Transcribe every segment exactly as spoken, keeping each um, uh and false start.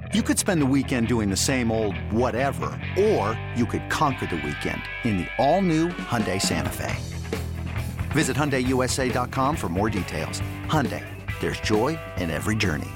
You could spend the weekend doing the same old whatever, or you could conquer the weekend in the all-new Hyundai Santa Fe. Visit Hyundai U S A dot com for more details. Hyundai, there's joy in every journey.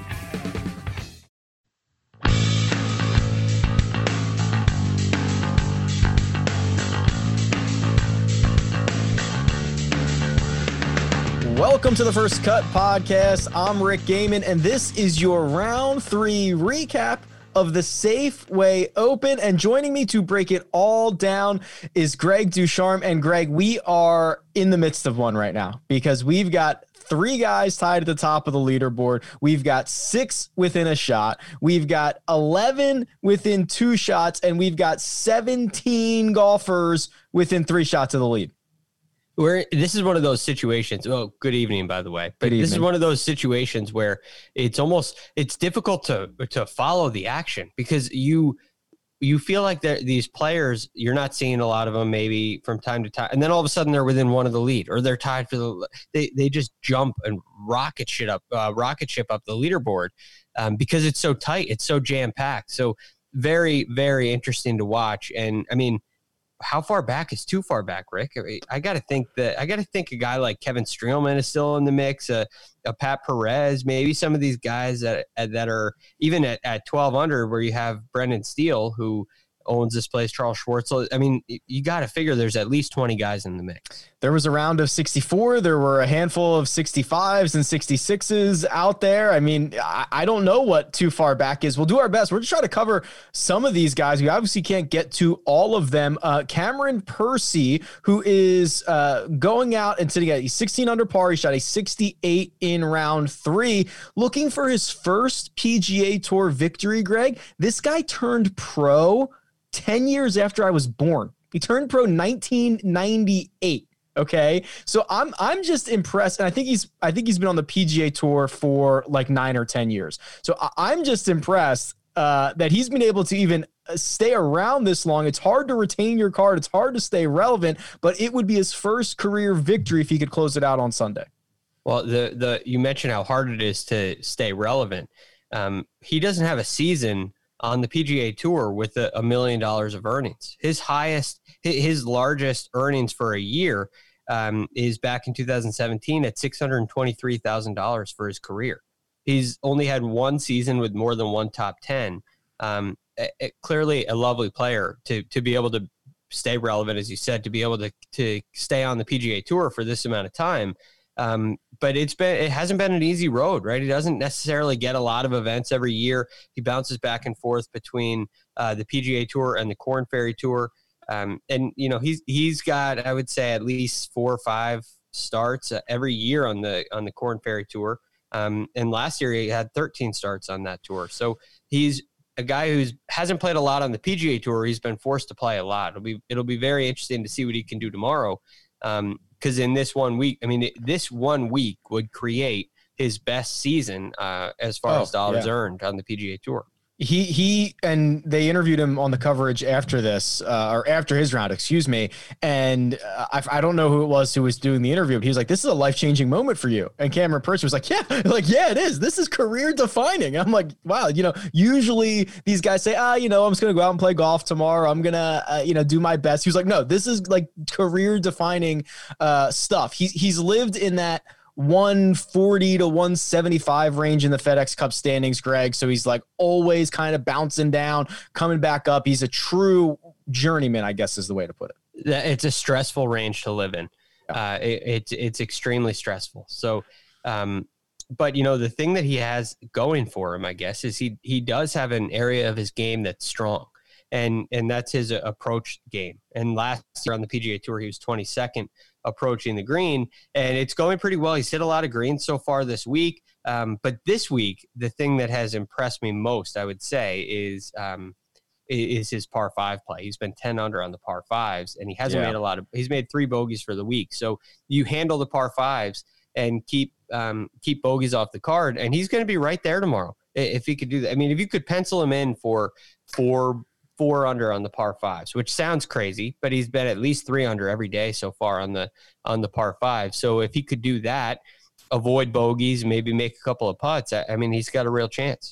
Welcome to the First Cut Podcast. I'm Rick Gaiman, and this is your round three recap of the Safeway Open. And joining me to break it all down is Greg Ducharme. And Greg, we are in the midst of one right now because we've got three guys tied at the top of the leaderboard. We've got six within a shot. We've got eleven within two shots, and we've got seventeen golfers within three shots of the lead. We're, this is one of those situations. Oh, good evening, by the way. But this is one of those situations where it's almost it's difficult to to follow the action because you you feel like these players, you're not seeing a lot of them maybe from time to time, and then all of a sudden they're within one of the lead or they're tied for the. They they just jump and rocket shit up, uh, rocket ship up the leaderboard um, because it's so tight, it's so jam packed. So very very interesting to watch, and I mean. How far back is too far back, Rick? I got to think that I got to think a guy like Kevin Streelman is still in the mix. Uh, a Pat Perez, maybe some of these guys that that are even at, at twelve under, where you have Brendan Steele, who owns this place, Charles Schwartzel. I mean, you got to figure there's at least twenty guys in the mix. There was a round of sixty-four. There were a handful of sixty-fives and sixty-sixes out there. I mean, I, I don't know what too far back is. We'll do our best. We're just trying to cover some of these guys. We obviously can't get to all of them. Uh, Cameron Percy, who is uh, going out and sitting at sixteen under par. He shot a sixty-eight in round three, looking for his first P G A Tour victory, Greg. This guy turned pro ten years after I was born. He turned pro nineteen ninety-eight. Okay. So I'm, I'm just impressed. And I think he's, I think he's been on the P G A Tour for like nine or ten years. So I, I'm just impressed uh, that he's been able to even stay around this long. It's hard to retain your card. It's hard to stay relevant, but it would be his first career victory if he could close it out on Sunday. Well, the, the, you mentioned how hard it is to stay relevant. Um, he doesn't have a season on the P G A Tour with a, a million dollars of earnings. His highest, his largest earnings for a year um, is back in two thousand seventeen at six hundred twenty-three thousand dollars for his career. He's only had one season with more than one top ten. Um, it, it, clearly a lovely player to to be able to stay relevant, as you said, to be able to to stay on the P G A Tour for this amount of time. Um, but it's been, it hasn't been an easy road, right? He doesn't necessarily get a lot of events every year. He bounces back and forth between, uh, the P G A Tour and the Korn Ferry Tour. Um, and you know, he's, he's got, I would say at least four or five starts uh, every year on the, on the Korn Ferry Tour. Um, and last year he had thirteen starts on that tour. So he's a guy who's hasn't played a lot on the P G A Tour. He's been forced to play a lot. It'll be, it'll be very interesting to see what he can do tomorrow. Um, Because in this one week, I mean, this one week would create his best season uh, as far oh, as dollars yeah. earned on the P G A Tour. He he and they interviewed him on the coverage after this uh, or after his round, excuse me. And uh, I, I don't know who it was who was doing the interview, but he was like, "This is a life changing moment for you." And Cameron Percy was like, "Yeah, like yeah, it is. This is career defining." And I'm like, "Wow, you know, usually these guys say, ah, you know, I'm just gonna go out and play golf tomorrow. I'm gonna, uh, you know, do my best." He was like, "No, this is like career defining uh, stuff." He's he's lived in that one forty to one seventy-five range in the FedEx Cup standings, Greg. So he's like always kind of bouncing down, coming back up. He's a true journeyman, I guess is the way to put it. It's a stressful range to live in. Uh, it, it's, it's extremely stressful. So, um, but you know, the thing that he has going for him, I guess, is he, he does have an area of his game that's strong. And, and that's his approach game. And last year on the P G A Tour, he was twenty-second approaching the green, and it's going pretty well. He's hit a lot of greens so far this week. Um, but this week, the thing that has impressed me most, I would say, is um, is his par five play. He's been ten under on the par fives, and he hasn't yeah. made a lot of. He's made three bogeys for the week. So you handle the par fives and keep um, keep bogeys off the card, and he's going to be right there tomorrow if he could do that. I mean, if you could pencil him in for four. four under on the par fives, which sounds crazy, but he's been at least three under every day so far on the, on the par five. So if he could do that, avoid bogeys, maybe make a couple of putts, I, I mean, he's got a real chance.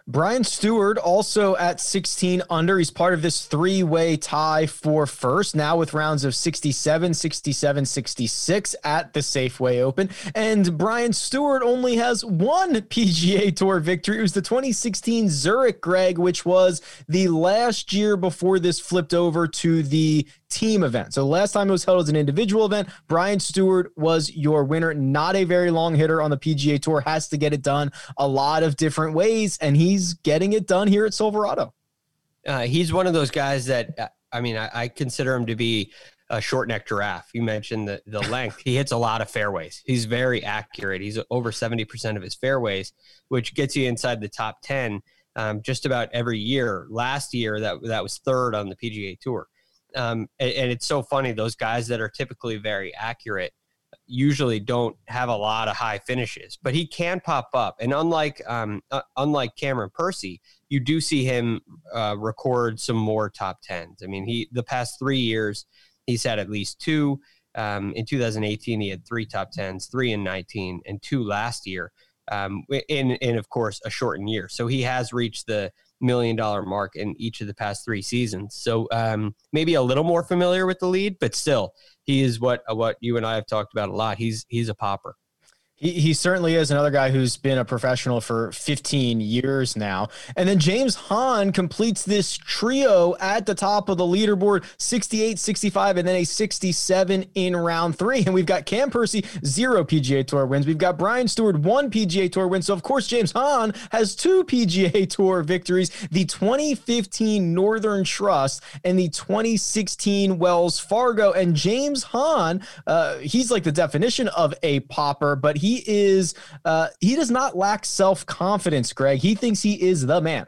Brian Stewart also at sixteen under. He's part of this three-way tie for first, now with rounds of sixty-seven, sixty-seven, sixty-six at the Safeway Open. And Brian Stewart only has one P G A Tour victory. It was the twenty sixteen Zurich, Greg, which was the last year before this flipped over to the team event. So the last time it was held as an individual event, Brian Stewart was your winner. Not a very long hitter on the P G A Tour, has to get it done a lot of different ways, and he's getting it done here at Silverado. Uh, he's one of those guys that, I mean, I, I consider him to be a short neck giraffe. You mentioned the, the length. He hits a lot of fairways. He's very accurate. He's over seventy percent of his fairways, which gets you inside the top ten um, just about every year. Last year, that that was third on the P G A Tour. Um, and, and it's so funny, those guys that are typically very accurate usually don't have a lot of high finishes, but he can pop up. And unlike um, uh, unlike Cameron Percy, you do see him uh, record some more top tens. I mean, he the past three years, he's had at least two. Um, in two thousand eighteen, he had three top tens, three in nineteen, and two last year. Um, in, in, of course, a shortened year. So he has reached the million dollar mark in each of the past three seasons. So um, maybe a little more familiar with the lead, but still, he is what what you and I have talked about a lot. He's he's a popper. He, he certainly is another guy who's been a professional for fifteen years now. And then James Hahn completes this trio at the top of the leaderboard, sixty-eight, sixty-five, and then a sixty-seven in round three. And we've got Cam Percy, zero P G A Tour wins. We've got Brian Stewart, one P G A Tour win. So, of course, James Hahn has two P G A Tour victories, the twenty fifteen Northern Trust and the twenty sixteen Wells Fargo. And James Hahn, uh, he's like the definition of a popper, but he He is, uh, he does not lack self-confidence, Greg. He thinks he is the man.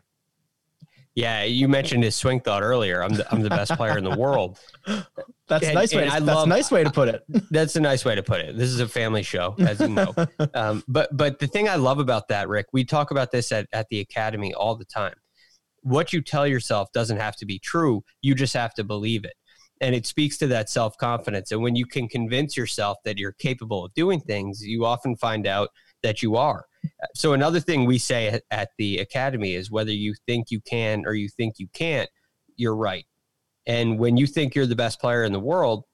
Yeah, you mentioned his swing thought earlier. I'm the, I'm the best player in the world. That's and, a nice way. To, that's love, a nice way to put it. That's a nice way to put it. This is a family show, as you know. um, but but the thing I love about that, Rick, we talk about this at, at the Academy all the time. What you tell yourself doesn't have to be true. You just have to believe it. And it speaks to that self-confidence. And when you can convince yourself that you're capable of doing things, you often find out that you are. So another thing we say at the Academy is whether you think you can or you think you can't, you're right. And when you think you're the best player in the world,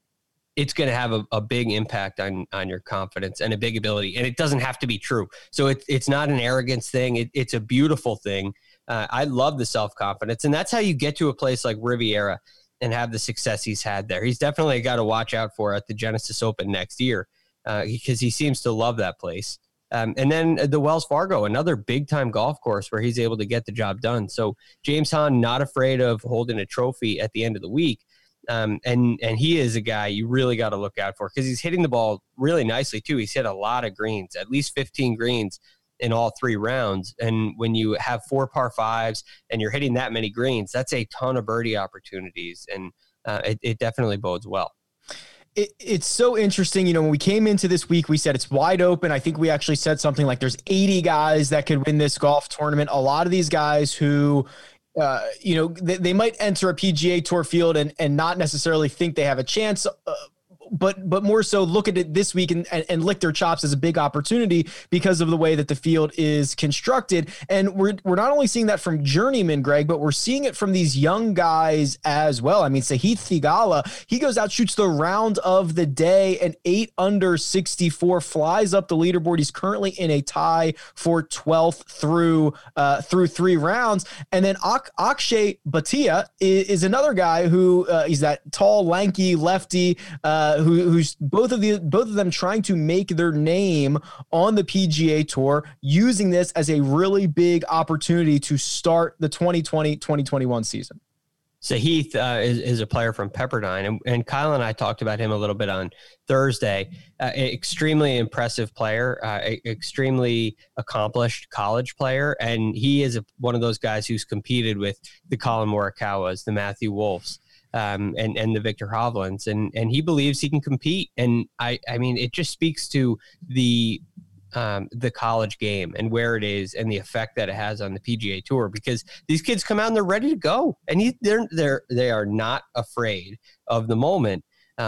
it's going to have a, a big impact on, on your confidence and a big ability. And it doesn't have to be true. So it, it's not an arrogance thing. It, it's a beautiful thing. Uh, I love the self-confidence. And that's how you get to a place like Riviera and have the success he's had there. He's definitely a guy to watch out for at the Genesis Open next year uh, because he seems to love that place. Um, and then the Wells Fargo, another big-time golf course where he's able to get the job done. So James Hahn, not afraid of holding a trophy at the end of the week. Um, and, and he is a guy you really got to look out for because he's hitting the ball really nicely, too. He's hit a lot of greens, at least fifteen greens in all three rounds. And when you have four par fives and you're hitting that many greens, that's a ton of birdie opportunities. And uh, it, it definitely bodes well. It, it's so interesting. You know, when we came into this week, we said it's wide open. I think we actually said something like there's eighty guys that could win this golf tournament. A lot of these guys who, uh, you know, they, they might enter a P G A Tour field and, and not necessarily think they have a chance, uh, but but more so look at it this week and, and, and lick their chops as a big opportunity because of the way that the field is constructed. And we're we're not only seeing that from journeyman, Greg, but we're seeing it from these young guys as well. I mean, Sahith Theegala, he goes out, shoots the round of the day, and eight under sixty-four, flies up the leaderboard. He's currently in a tie for twelfth through uh, through three rounds. And then Ak- Akshay Bhatia is, is another guy who uh, he's that tall, lanky lefty uh, Who, who's both of the both of them trying to make their name on the P G A Tour, using this as a really big opportunity to start the twenty twenty twenty twenty-one season. Sahith uh, is, is a player from Pepperdine, and, and Kyle and I talked about him a little bit on Thursday. Uh, extremely impressive player, uh, extremely accomplished college player, and he is a, one of those guys who's competed with the Colin Morikawas, the Matthew Wolfs. Um, and, and the Victor Hovlands, and, and he believes he can compete. And I, I mean, it just speaks to the, um, the college game and where it is and the effect that it has on the P G A Tour, because these kids come out and they're ready to go, and he, they're, they're, they are not afraid of the moment. Um,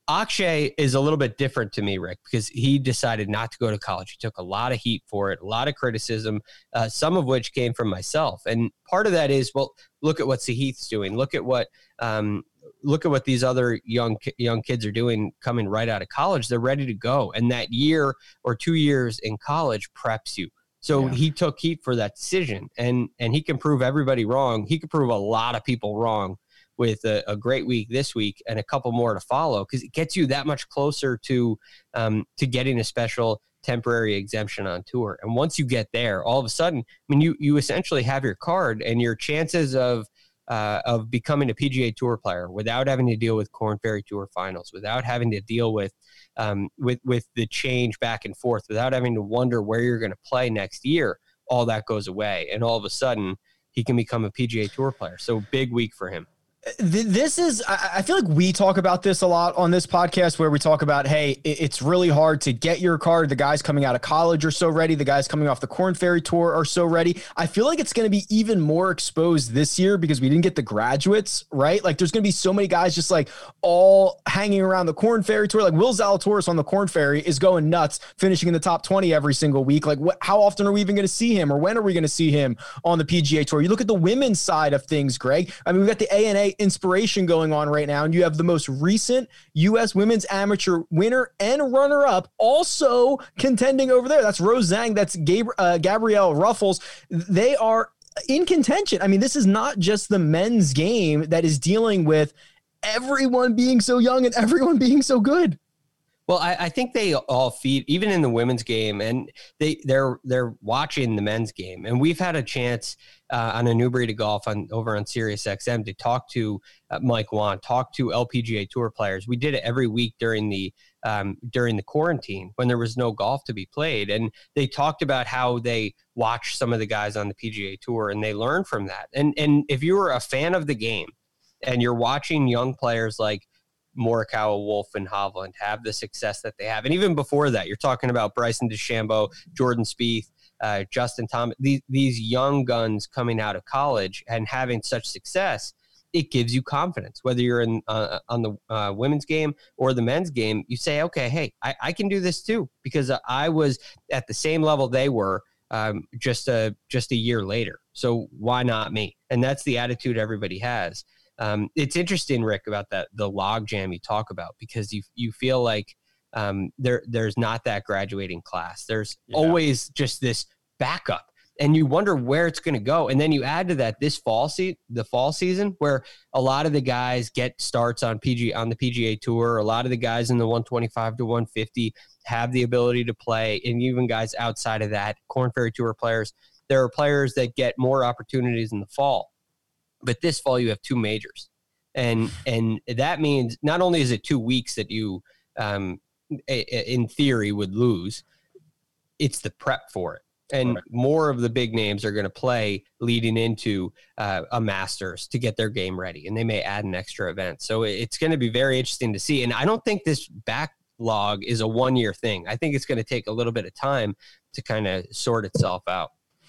Akshay is a little bit different to me, Rick, because he decided not to go to college. He took a lot of heat for it, a lot of criticism, uh, some of which came from myself. And part of that is, well, look at what Sahith's doing. Look at what um, look at what these other young young kids are doing coming right out of college. They're ready to go. And that year or two years in college preps you. So yeah. he took heat for that decision, and and he can prove everybody wrong. He can prove a lot of people wrong with a, a great week this week and a couple more to follow, because it gets you that much closer to um, to getting a special temporary exemption on tour. And once you get there, all of a sudden, I mean, you you essentially have your card, and your chances of uh, of becoming a P G A Tour player without having to deal with Korn Ferry Tour finals, without having to deal with um, with with the change back and forth, without having to wonder where you're going to play next year, all that goes away, and all of a sudden he can become a P G A Tour player. So big week for him. This is, I feel like we talk about this a lot on this podcast, where we talk about, hey, it's really hard to get your card. The guys coming out of college are so ready. The guys coming off the Korn Ferry Tour are so ready. I feel like it's going to be even more exposed this year because we didn't get the graduates, right? Like there's going to be so many guys just like all hanging around the Korn Ferry Tour. Like Will Zalatoris on the Korn Ferry is going nuts, finishing in the top twenty every single week. Like what, how often are we even going to see him, or when are we going to see him on the P G A Tour? You look at the women's side of things, Greg. I mean, we've got the A N A Inspiration going on right now, and you have the most recent U S Women's Amateur winner and runner-up also contending over there. That's Rose Zhang. That's Gab- uh, Gabrielle Ruffles. They are in contention. I mean, this is not just the men's game that is dealing with everyone being so young and everyone being so good. Well, I, I think they all feed, even in the women's game, and they they're they're watching the men's game. And we've had a chance uh, on a New Breed of Golf on over on Sirius X M to talk to uh, Mike Wan, talk to L P G A Tour players. We did it every week during the um, during the quarantine when there was no golf to be played, and they talked about how they watch some of the guys on the P G A Tour and they learn from that. And and if you were a fan of the game and you're watching young players like Morikawa, Wolf, and Hovland have the success that they have, and even before that, you're talking about Bryson DeChambeau, Jordan Spieth, uh, Justin Thomas, these, these young guns coming out of college and having such success, it gives you confidence. Whether you're in uh, on the uh, women's game or the men's game, you say, okay, hey, I, I can do this too, because I was at the same level they were um, just a, just a year later. So why not me? And that's the attitude everybody has. Um, it's interesting, Rick, about that, the log jam you talk about, because you you feel like um, there there's not that graduating class. There's yeah. always just this backup, and you wonder where it's going to go. And then you add to that this fall se- the fall season, where a lot of the guys get starts on P G on the P G A Tour. A lot of the guys in the one twenty-five to one fifty have the ability to play, and even guys outside of that, Korn Ferry Tour players. There are players that get more opportunities in the fall. But this fall you have two majors, and and that means not only is it two weeks that you, um, a, a, in theory, would lose, it's the prep for it. And right. more of the big names are going to play leading into uh, a Masters to get their game ready, and they may add an extra event. So it's going to be very interesting to see. And I don't think this backlog is a one-year thing. I think it's going to take a little bit of time to kind of sort itself out.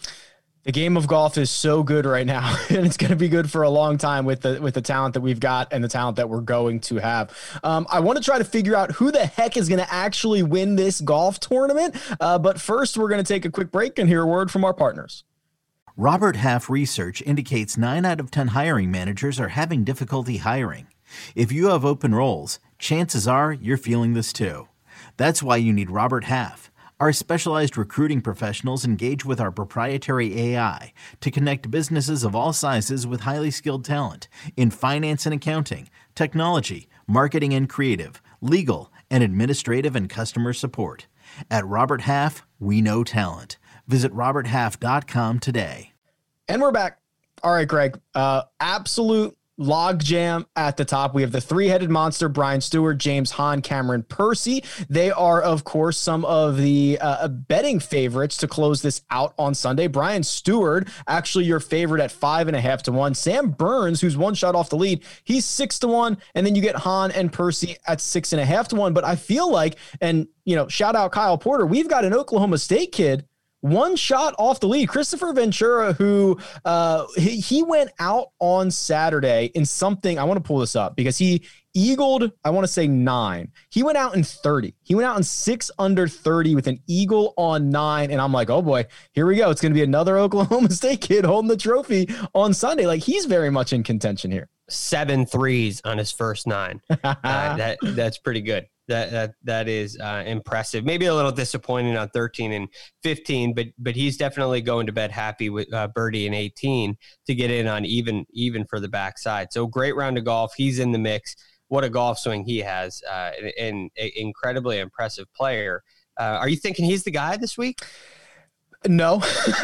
The game of golf is so good right now, and it's going to be good for a long time with the with the talent that we've got and the talent that we're going to have. Um, I want to try to figure out who the heck is going to actually win this golf tournament. Uh, but first, we're going to take a quick break and hear a word from our partners. Robert Half research indicates nine out of ten hiring managers are having difficulty hiring. If you have open roles, chances are you're feeling this too. That's why you need Robert Half. Our specialized recruiting professionals engage with our proprietary A I to connect businesses of all sizes with highly skilled talent in finance and accounting, technology, marketing and creative, legal, and administrative and customer support. At Robert Half, we know talent. Visit robert half dot com today. And we're back. All right, Greg, uh, absolute log jam at the top. We have the three-headed monster, Brian Stuard, James Hahn, Cameron Percy. They are, of course, some of the uh, betting favorites to close this out on Sunday. Brian Stuard, actually your favorite at five and a half to one. Sam Burns, who's one shot off the lead, he's six to one. And then you get Hahn and Percy at six and a half to one. But I feel like, and you know, shout out Kyle Porter, we've got an Oklahoma State kid one shot off the lead. Christopher Ventura, who uh, he, he went out on Saturday in something. I want to pull this up because he eagled, I want to say nine. He went out in thirty. He went out in six under thirty with an eagle on nine. And I'm like, oh boy, here we go. It's going to be another Oklahoma State kid holding the trophy on Sunday. Like, he's very much in contention here. Seven threes on his first nine. uh, that that's pretty good. That that that is uh, impressive. Maybe a little disappointing on thirteen and fifteen, but but he's definitely going to bed happy with uh, birdie and eighteen to get in on even even for the backside. So great round of golf. He's in the mix. What a golf swing he has, uh, and an incredibly impressive player. Uh, are you thinking he's the guy this week? No,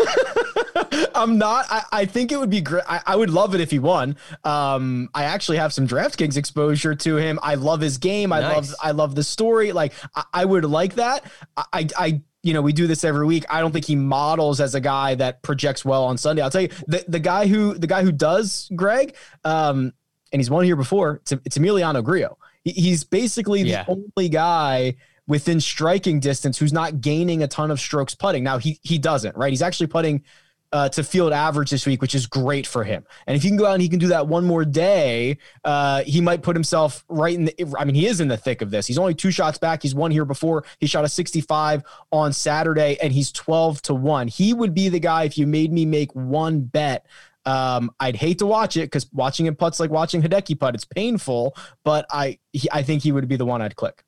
I'm not. I, I think it would be great. I, I would love it if he won. Um, I actually have some DraftKings exposure to him. I love his game. I nice. love, I love the story. Like, I, I would like that. I, I, you know, we do this every week. I don't think he models as a guy that projects well on Sunday. I'll tell you, the, the guy who, the guy who does, Greg, um, and he's won here before, it's, it's Emiliano Grillo. He, he's basically the yeah. only guy within striking distance who's not gaining a ton of strokes putting. Now he he doesn't, right? He's actually putting uh, to field average this week, which is great for him. And if he can go out and he can do that one more day, uh, he might put himself right in the, I mean, he is in the thick of this. He's only two shots back. He's won here before. He shot a sixty-five on Saturday and he's twelve to one. He would be the guy if you made me make one bet. Um, I'd hate to watch it because watching him put's like watching Hideki putt. It's painful, but I he, I think he would be the one I'd click.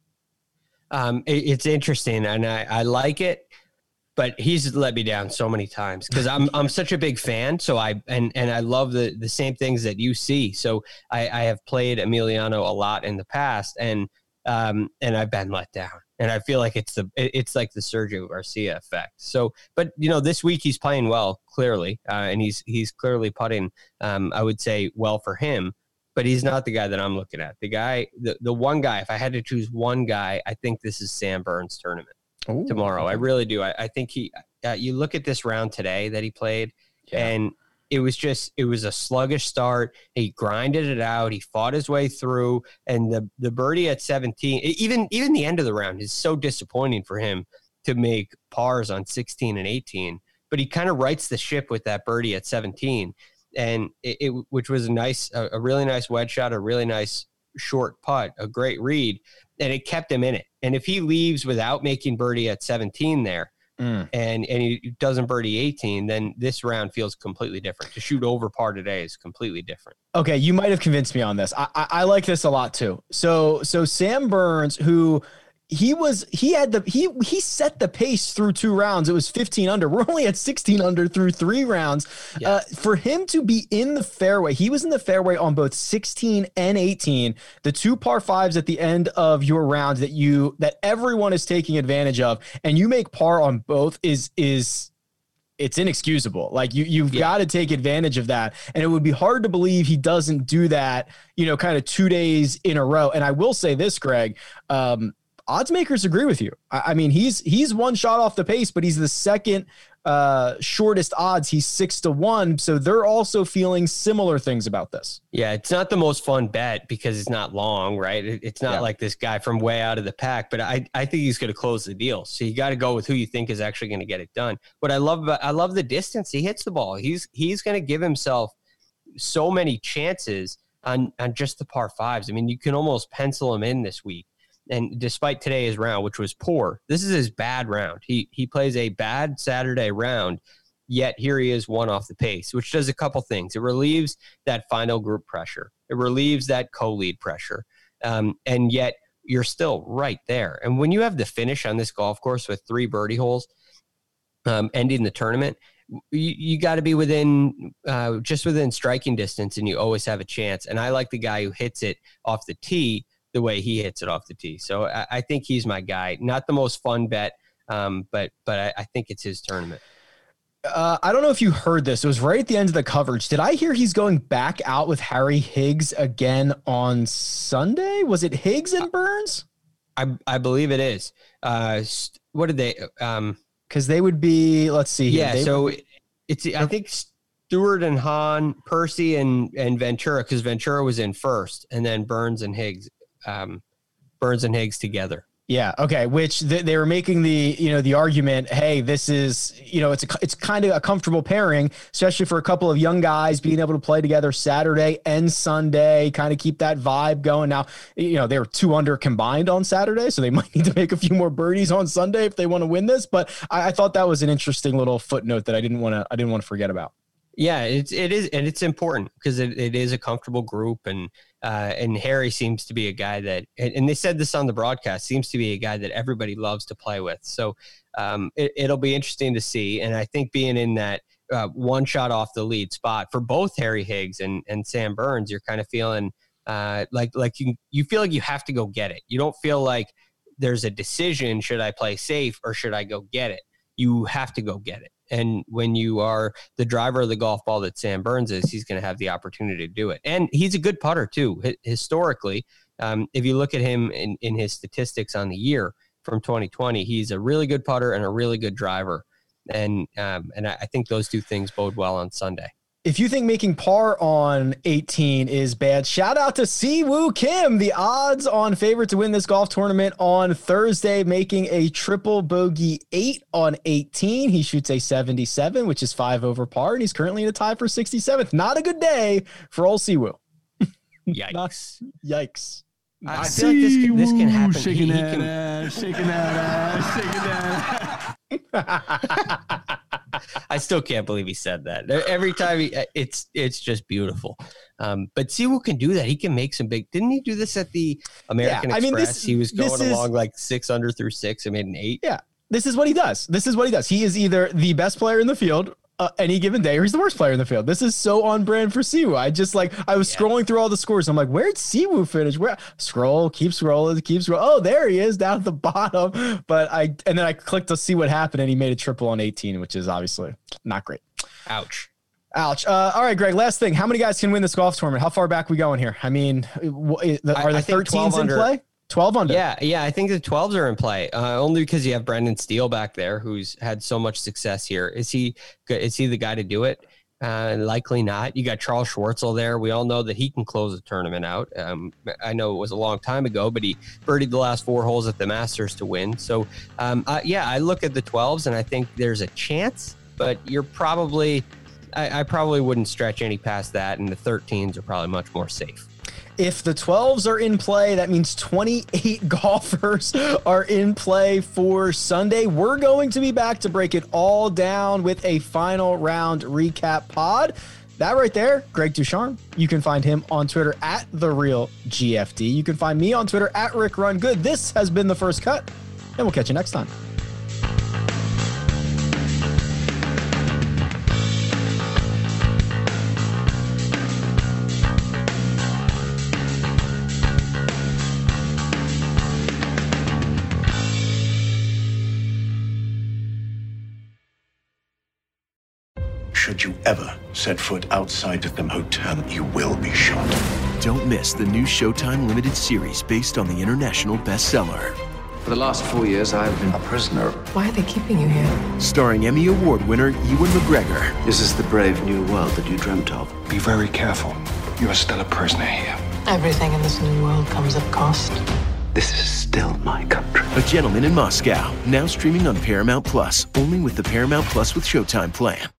Um, it, it's interesting, and I, I like it, but he's let me down so many times because I'm I'm such a big fan. So I and and I love the the same things that you see. So I, I have played Emiliano a lot in the past, and um and I've been let down, and I feel like it's the it's like the Sergio Garcia effect. So, but you know, this week he's playing well, clearly, uh, and he's he's clearly putting. Um, I would say well for him. But he's not the guy that I'm looking at. The guy, the, the one guy, if I had to choose one guy, I think this is Sam Burns' tournament Ooh. tomorrow. I really do. I, I think he, uh, you look at this round today that he played, yeah. and it was just, it was a sluggish start. He grinded it out. He fought his way through. And the, the birdie at seventeen, even, even the end of the round is so disappointing for him to make pars on sixteen and eighteen. But he kind of rights the ship with that birdie at seventeen. And it, it, which was a nice, a, a really nice wedge shot, a really nice short putt, a great read, and it kept him in it. And if he leaves without making birdie at seventeen there, mm. and and he doesn't birdie eighteen, then this round feels completely different. To shoot over par today is completely different. Okay, you might have convinced me on this. I, I, I like this a lot too. So so Sam Burns, who. He was, he had the, he, he set the pace through two rounds. It was fifteen under. We're only at sixteen under through three rounds. Yeah. Uh, for him to be in the fairway, he was in the fairway on both sixteen and eighteen, the two par fives at the end of your round that you, that everyone is taking advantage of. And you make par on both is, is, it's inexcusable. Like you, you've yeah. got to take advantage of that. And it would be hard to believe he doesn't do that, you know, kind of two days in a row. And I will say this, Greg, um, odds makers agree with you. I, I mean, he's he's one shot off the pace, but he's the second uh, shortest odds. He's six to one. So they're also feeling similar things about this. Yeah, it's not the most fun bet because it's not long, right? It, it's not yeah. like this guy from way out of the pack, but I, I think he's going to close the deal. So you got to go with who you think is actually going to get it done. What I love about, I love the distance he hits the ball. He's he's going to give himself so many chances on on just the par fives. I mean, you can almost pencil him in this week. And despite today's round, which was poor, this is his bad round. He he plays a bad Saturday round, yet here he is one off the pace, which does a couple things. It relieves that final group pressure. It relieves that co-lead pressure. Um, and yet you're still right there. And when you have the finish on this golf course with three birdie holes um, ending the tournament, you, you got to be within uh, just within striking distance, and you always have a chance. And I like the guy who hits it off the tee the way he hits it off the tee. So I, I think he's my guy. Not the most fun bet, um, but but I, I think it's his tournament. Uh, I don't know if you heard this. It was right at the end of the coverage. Did I hear he's going back out with Harry Higgs again on Sunday? Was it Higgs and Burns? I I believe it is. Uh, what did they? Um, because they would be. Let's see. Here. Yeah. They so would, it's. I think Stewart and Hahn, Percy and and Ventura, because Ventura was in first, and then Burns and Higgs. Um, Burns and Higgs together. Yeah. Okay. Which th- they were making the, you know, the argument, hey, this is, you know, it's a, it's kind of a comfortable pairing, especially for a couple of young guys being able to play together Saturday and Sunday, kind of keep that vibe going. Now, you know, they were two under combined on Saturday, so they might need to make a few more birdies on Sunday if they want to win this. But I, I thought that was an interesting little footnote that I didn't want to, I didn't want to forget about. Yeah, it's it is, and it's important because it, it is a comfortable group, and uh, and Harry seems to be a guy that, and they said this on the broadcast, seems to be a guy that everybody loves to play with. So um, it, it'll be interesting to see, and I think being in that uh, one shot off the lead spot for both Harry Higgs and and Sam Burns, you're kind of feeling uh, like like you you feel like you have to go get it. You don't feel like there's a decision: should I play safe or should I go get it? You have to go get it. And when you are the driver of the golf ball that Sam Burns is, he's going to have the opportunity to do it. And he's a good putter too. H- historically, um, if you look at him in, in his statistics on the year from twenty twenty, he's a really good putter and a really good driver. And um, and I, I think those two things bode well on Sunday. If you think making par on eighteen is bad, shout out to Siwoo Kim. The odds on favorite to win this golf tournament on Thursday, making a triple bogey eight on eighteen. He shoots a seventy-seven, which is five over par, and he's currently in a tie for sixty-seventh. Not a good day for old Siwoo. Yikes. Not, yikes. I feel like this can, this can happen. Shaking He- he that can- ass, shaking that ass, shaking that ass. I still can't believe he said that. Every time he, it's it's just beautiful. Um, but Siwoo can do that. He can make some big. Didn't he do this at the American Yeah, I Express? mean, this- he was this going is- along like six under through six and made an eight. Yeah, this is what he does. This is what he does. He is either the best player in the field uh, any given day, or he's the worst player in the field. This is so on brand for Siwoo. I just like, I was Yeah. scrolling through all the scores. I'm like, where'd Siwoo finish? Where? Scroll, keep scrolling, keep scrolling. Oh, there he is down at the bottom. But I, and then I clicked to see what happened, and he made a triple on eighteen, which is obviously not great. Ouch. Ouch. Uh, all right, Greg, last thing. How many guys can win this golf tournament? How far back we going here? I mean, w- I- are the I think twelve thirteens in under. play? twelve under. Yeah, yeah. I think the twelves are in play. Uh, only because you have Brendan Steele back there, who's had so much success here. Is he? Is he the guy to do it? Uh, likely not. You got Charles Schwartzel there. We all know that he can close the tournament out. Um, I know it was a long time ago, but he birdied the last four holes at the Masters to win. So, um, uh, yeah, I look at the twelves and I think there's a chance, but you're probably, I, I probably wouldn't stretch any past that, and the thirteens are probably much more safe. If the twelves are in play, that means twenty-eight golfers are in play for Sunday. We're going to be back to break it all down with a final round recap pod. That right there, Greg Ducharme. You can find him on Twitter at The Real G F D. You can find me on Twitter at Rick Run Good. This has been The First Cut, and we'll catch you next time. Should you ever set foot outside of the hotel, you will be shot. Don't miss the new Showtime limited series based on the international bestseller. For the last four years, I've been a prisoner. Why are they keeping you here? Starring Emmy Award winner Ewan McGregor. This is the brave new world that you dreamt of. Be very careful. You are still a prisoner here. Everything in this new world comes at cost. This is still my country. A Gentleman in Moscow. Now streaming on Paramount Plus. Only with the Paramount Plus with Showtime plan.